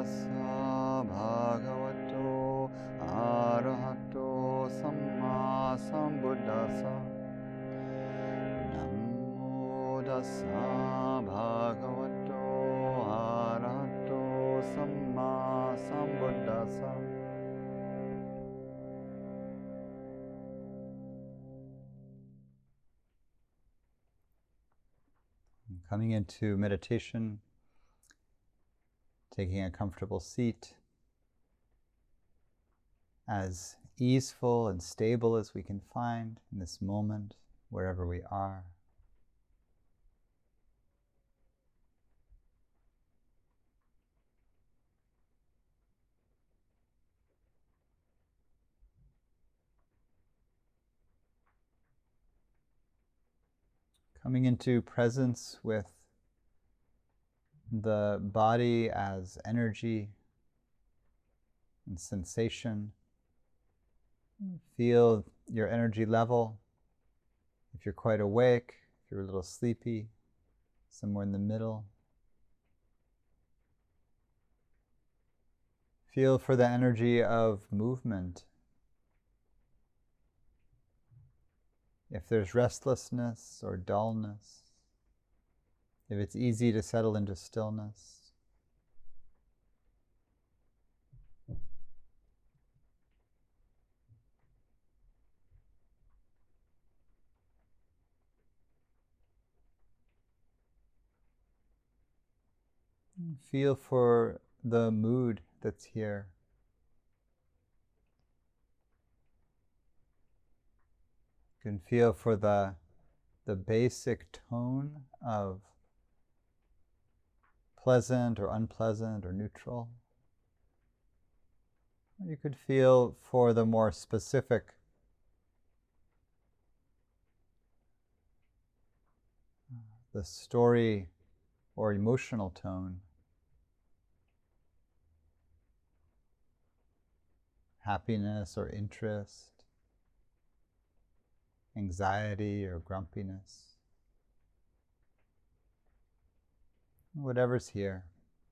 tassa bhagavato arahato samma sambuddhassa. Namo tassa bhagavato arahato samma sambuddhassa. Coming into meditation, taking a comfortable seat, as easeful and stable as we can find in this moment, wherever we are. Coming into presence with the body as energy and sensation. Feel your energy level. If you're quite awake, if you're a little sleepy, somewhere in the middle. Feel for the energy of movement. If there's restlessness or dullness, if it's easy to settle into stillness. Feel for the mood that's here. You can feel for the basic tone of pleasant or unpleasant or neutral. You could feel for the more specific the story or emotional tone. Happiness or interest, anxiety or grumpiness. Whatever's here.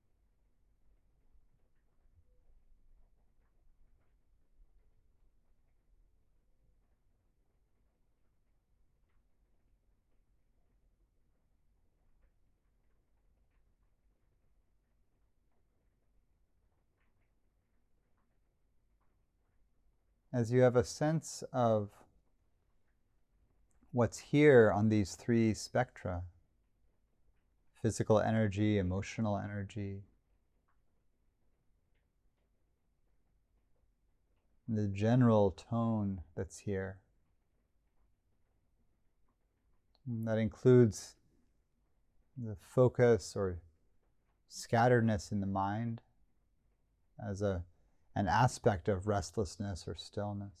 As you have a sense of what's here on these three spectra, physical energy, emotional energy, the general tone that's here. And that includes the focus or scatteredness in the mind as an aspect of restlessness or stillness.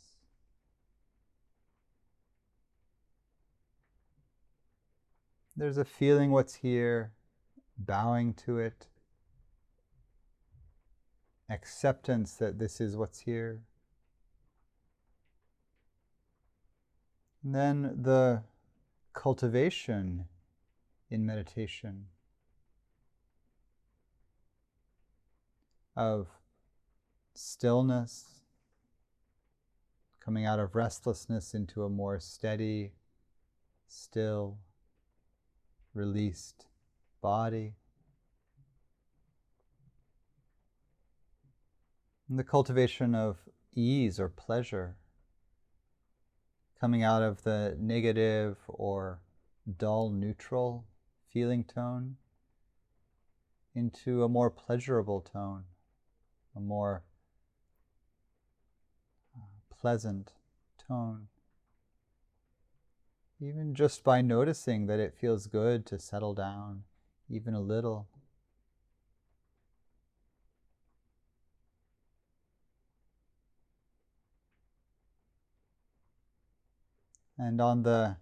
There's a feeling what's here, bowing to it, acceptance that this is what's here. And then the cultivation in meditation of stillness, coming out of restlessness into a more steady, still, released body. And the cultivation of ease or pleasure, coming out of the negative or dull neutral feeling tone into a more pleasurable tone, a more pleasant tone. Even just by noticing that it feels good to settle down, even a little. And on the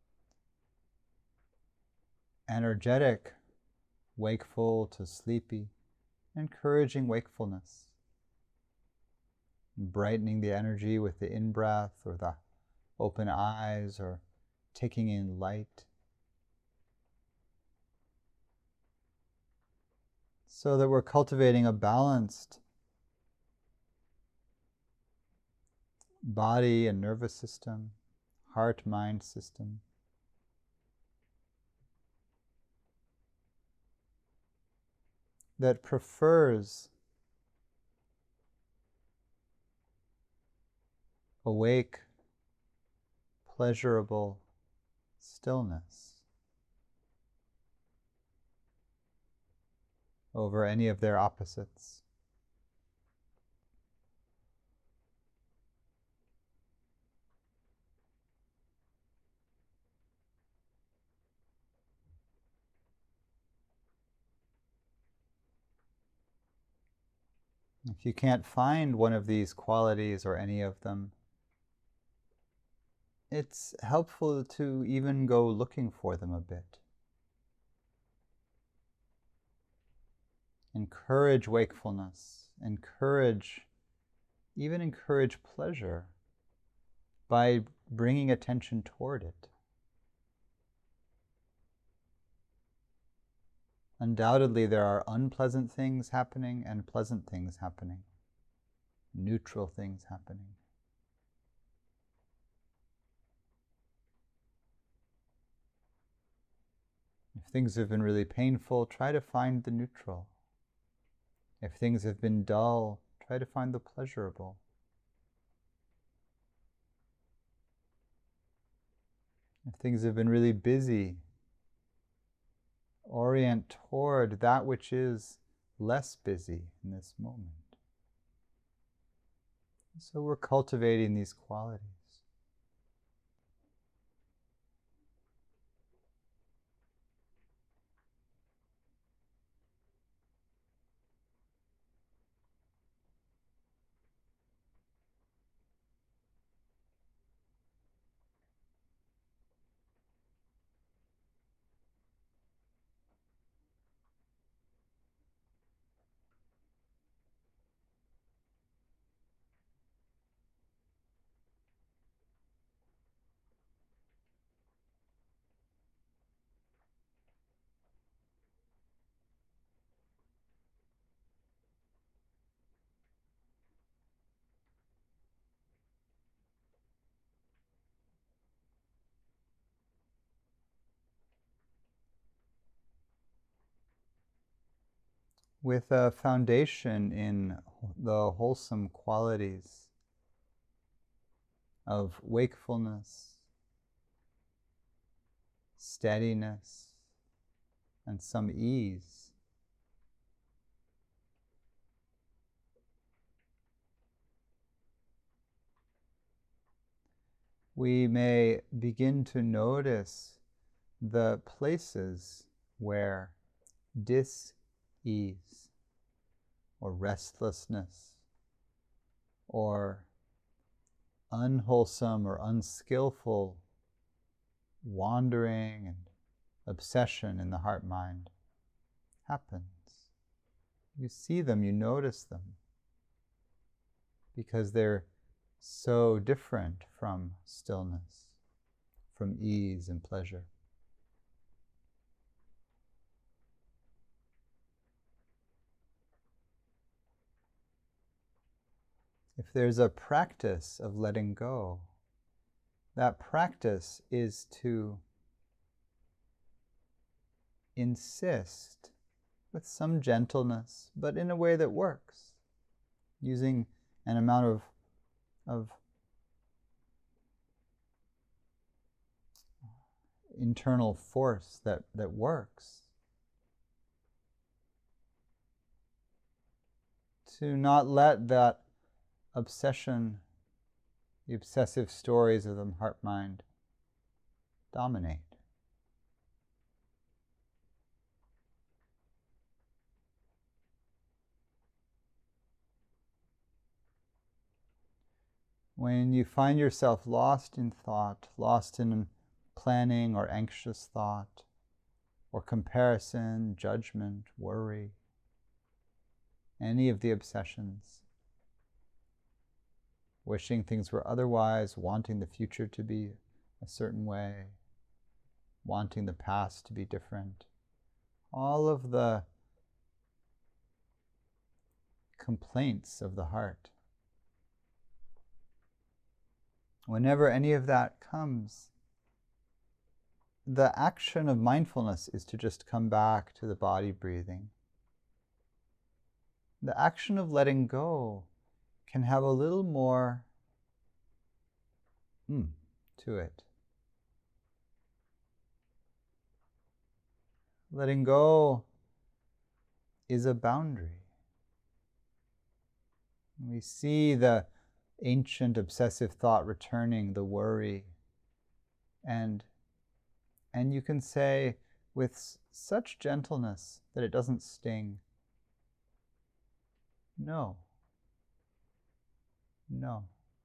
energetic, wakeful to sleepy, encouraging wakefulness, brightening the energy with the in-breath or the open eyes or taking in light. so that we're cultivating a balanced body and nervous system, heart-mind system. That prefers awake, pleasurable stillness over any of their opposites. If you can't find one of these qualities or any of them, it's helpful to even go looking for them a bit. Encourage wakefulness, even encourage pleasure by bringing attention toward it. Undoubtedly, there are unpleasant things happening and pleasant things happening, neutral things happening. If things have been really painful, try to find the neutral. If things have been dull, try to find the pleasurable. If things have been really busy, orient toward that which is less busy in this moment. So we're cultivating these qualities. With a foundation in the wholesome qualities of wakefulness, steadiness, and some ease. We may begin to notice the places where dis-ease or restlessness or unwholesome or unskillful wandering and obsession in the heart-mind happens. You see them, you notice them, because they're so different from stillness, from ease and pleasure. If there's a practice of letting go, that practice is to insist with some gentleness, but in a way that works, using an amount of internal force that works, to not let that obsession, the obsessive stories of the heart-mind, dominate. When you find yourself lost in thought, lost in planning or anxious thought, or comparison, judgment, worry, any of the obsessions, wishing things were otherwise, wanting the future to be a certain way, wanting the past to be different, all of the complaints of the heart. Whenever any of that comes, the action of mindfulness is to just come back to the body breathing. The action of letting go can have a little more to it. Letting go is a boundary. We see the ancient obsessive thought returning, the worry, and you can say with such gentleness that it doesn't sting, no, no.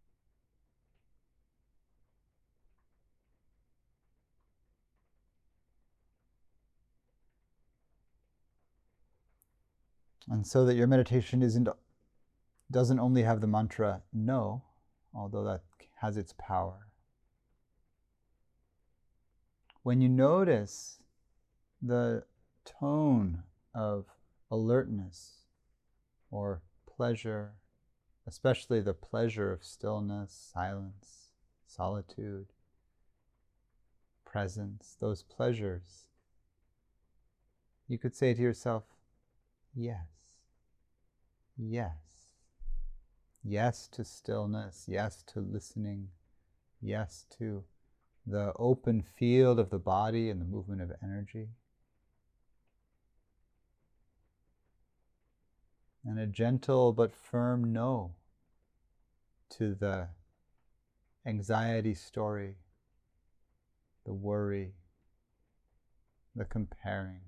And so that your meditation doesn't only have the mantra no, although that has its power. When you notice the tone of alertness or pleasure, especially the pleasure of stillness, silence, solitude, presence, those pleasures, you could say to yourself, yes, yes, yes to stillness, yes to listening, yes to the open field of the body and the movement of energy. And a gentle but firm no to the anxiety story, the worry, the comparing.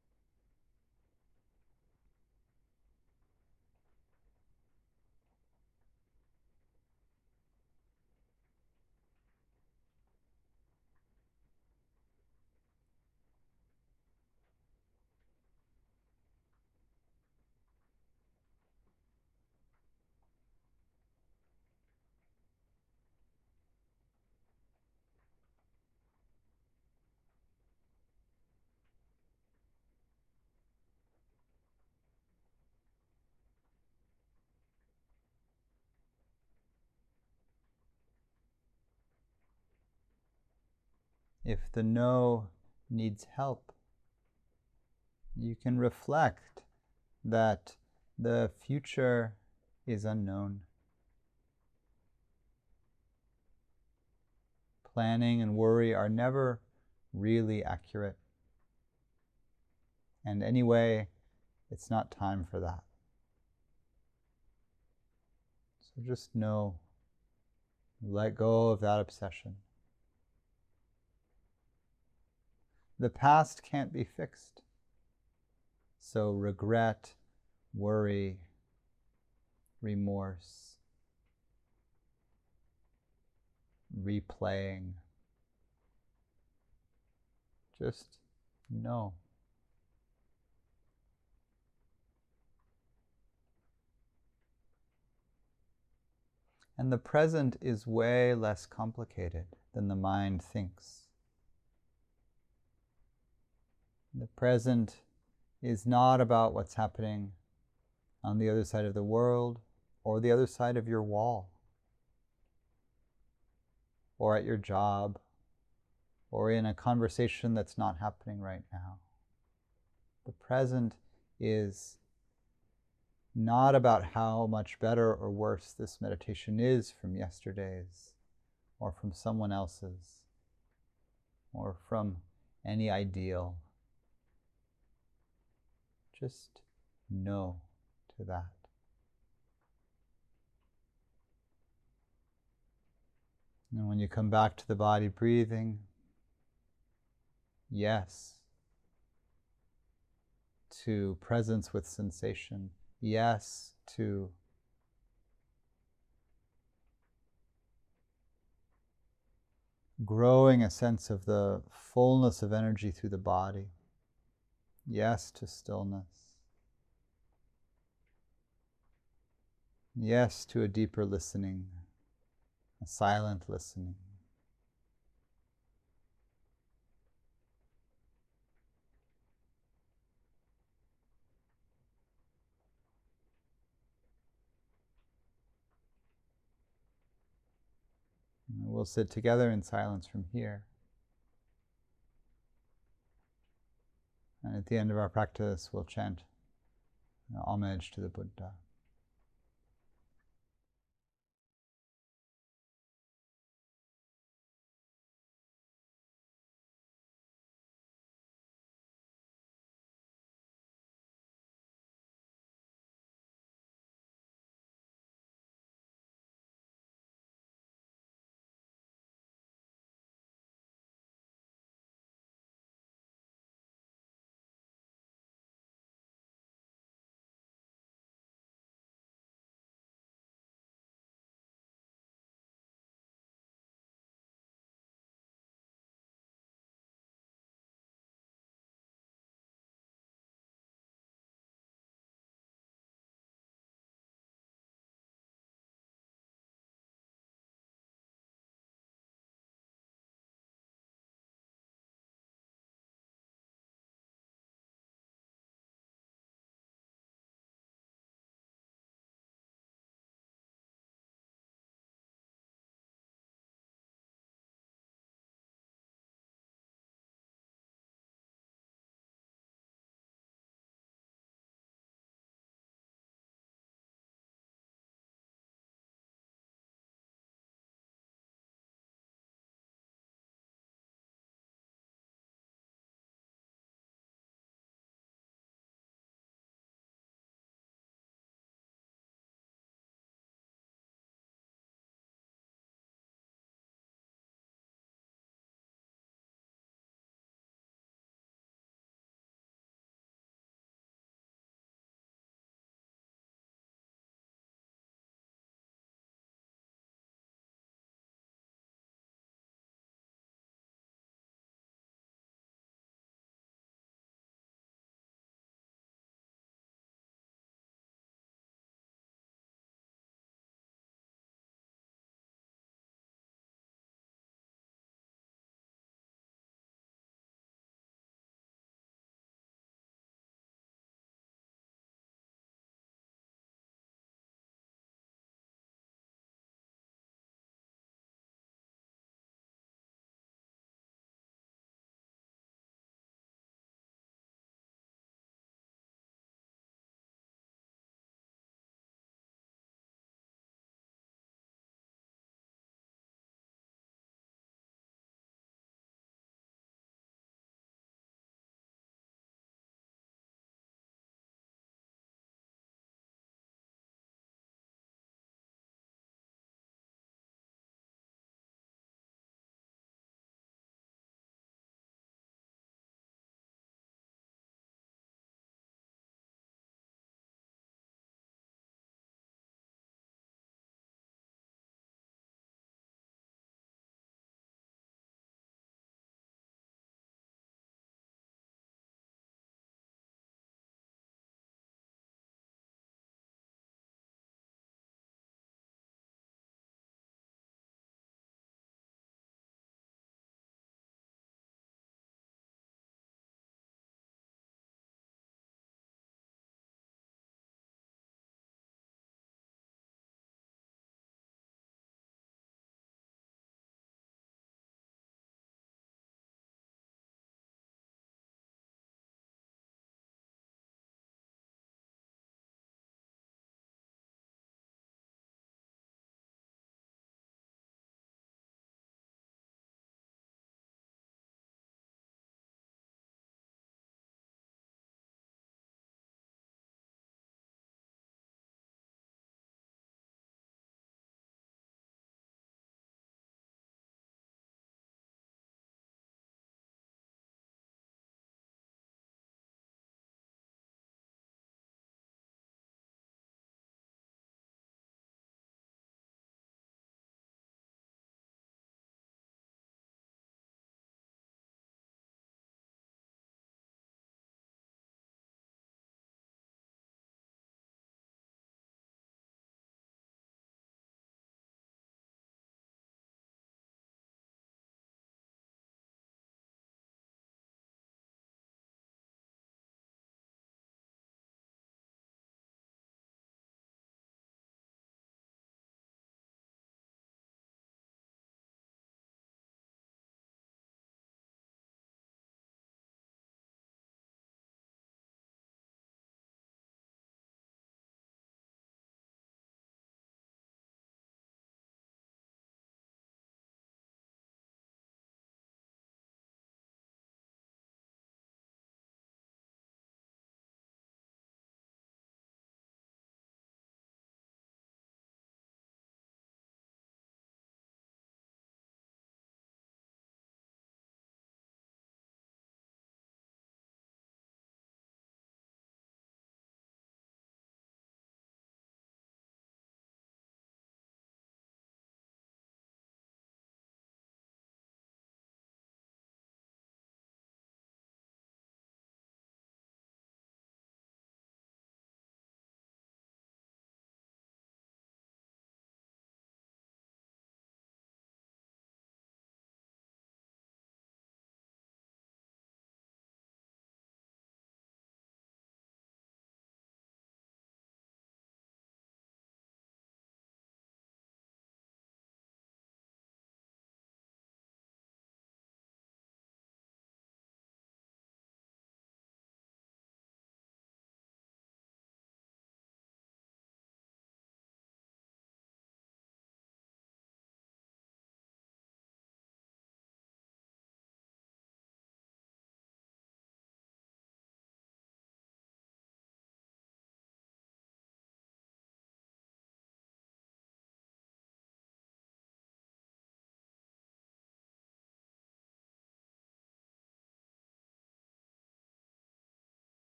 If the no needs help, you can reflect that the future is unknown. Planning and worry are never really accurate. And anyway, it's not time for that. So just know, let go of that obsession. The past can't be fixed. So regret, worry, remorse, replaying, just know. And the present is way less complicated than the mind thinks. The present is not about what's happening on the other side of the world or the other side of your wall or at your job or in a conversation that's not happening right now. The present is not about how much better or worse this meditation is from yesterday's or from someone else's or from any ideal. Just no to that. And when you come back to the body breathing, yes to presence with sensation, yes to growing a sense of the fullness of energy through the body, yes to stillness, yes to a deeper listening, a silent listening. we'll sit together in silence from here. And at the end of our practice, we'll chant homage to the Buddha.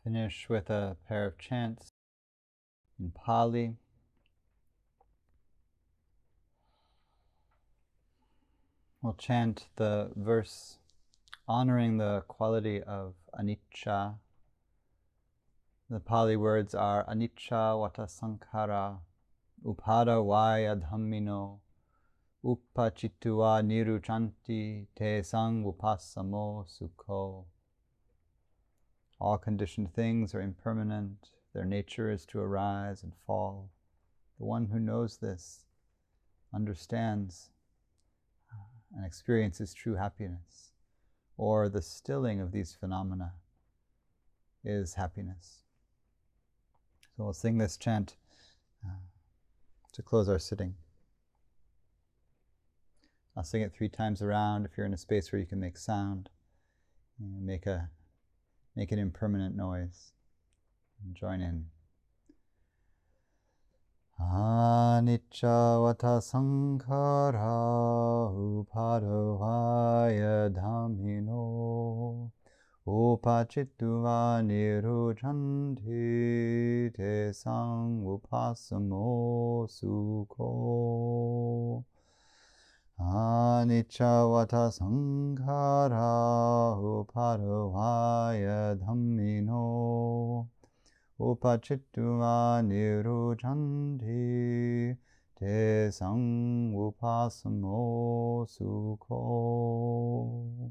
Finish with a pair of chants in Pali. We'll chant the verse honoring the quality of anicca. The Pali words are anicca vata sankhara, upada vaya dhammino, upachittuva niruchanti te sang upasamo sukho. All conditioned things are impermanent. Their nature is to arise and fall. The one who knows this understands and experiences true happiness, or the stilling of these phenomena is happiness. So we'll sing this chant to close our sitting. I'll sing it 3 times around. If you're in a space where you can make sound, make an impermanent noise and join in. Anicca vata sankhara, upada vaya dhammino, upachittuva niruchanti te sang upasamo sukho. Anicca vata sankhara, upada vaya dhammino, upachittuva niruchanti te sang upasamo sukho.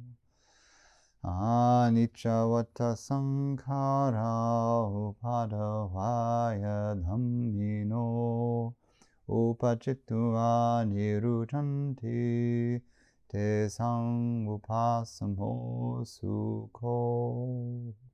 Anicca vata sankhara, upada vaya dhammino, upachittuva niruchanti te sang upasamo sukho.